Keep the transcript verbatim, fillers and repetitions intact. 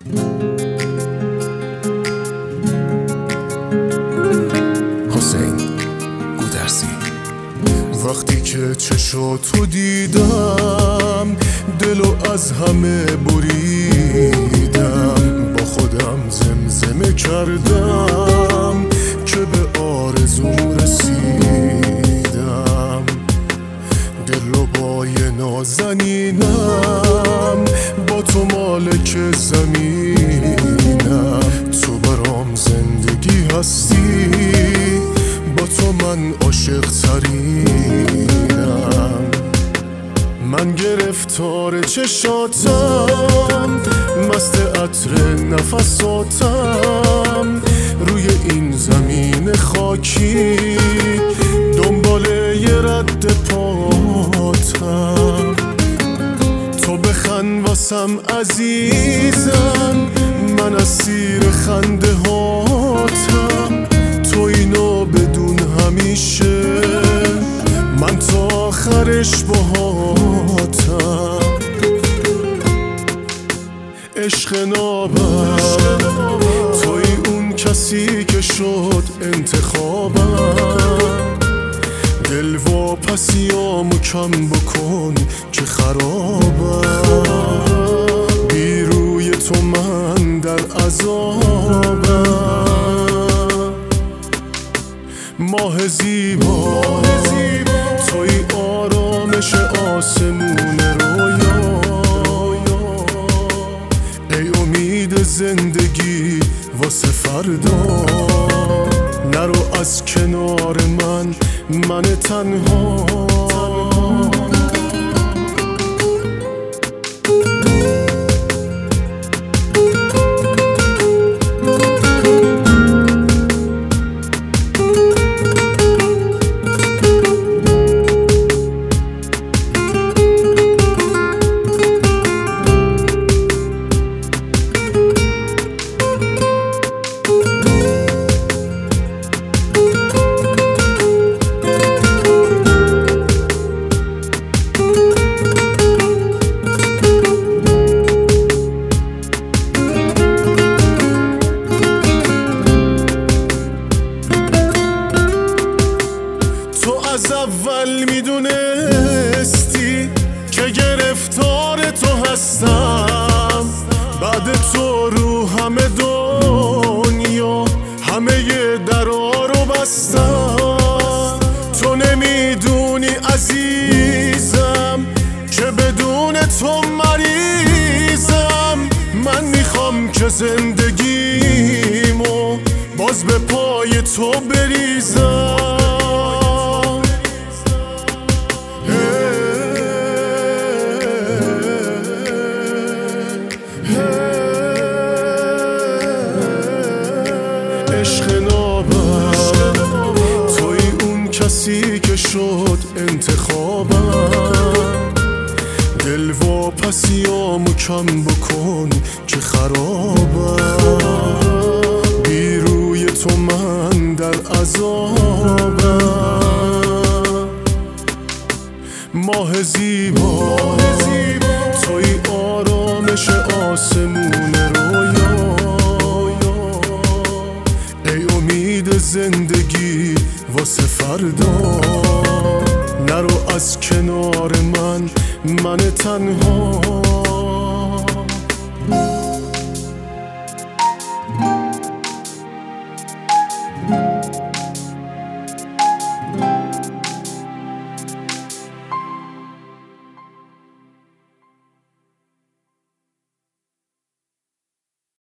حسین گودرزی. وقتی که چشاتو دیدم دلو از همه بریدم، با خودم زمزمه کردم که به آرزوم رسیدم. دلربای نازنینم، با تو مالک زمینم، تو برام زندگی هستی، با تو من عاشق ترینم. من گرفتار چشاتم، مست عطر نفساتم، روی این زمین خاکی دنبال یه رد پاتم. تو بخند واسم عزیزم، من اسیر خنده هاتم، تو اینو بدون همیشه من تا آخرش باهاتم. عشق نابم توی اون کسی که شد انتخابم، دل و پسیامو کم بکن که خرابم. بی روی تو من در عذابم. ماه زیبا توی آرامش آسمون رویا، ای امید زندگی واسه فردا. نرو از کنار من، من تنها. از اول میدونستی که گرفتار تو هستم، بعد تو رو همه دنیا همه درا رو بستم. تو نمیدونی عزیزم که بدون تو مریضم. من میخوام که زندگیمو باز به پای تو بریزم. عشق نابم توی اون کسی که شد انتخابم، دل و پسیامو کم بکن که خرابم. بی روی تو من در عذابم. ماه زیبا توی آرامش آسمون رویا، ای امید زندگی واسه فردا. نرو از کنار من، من تنها.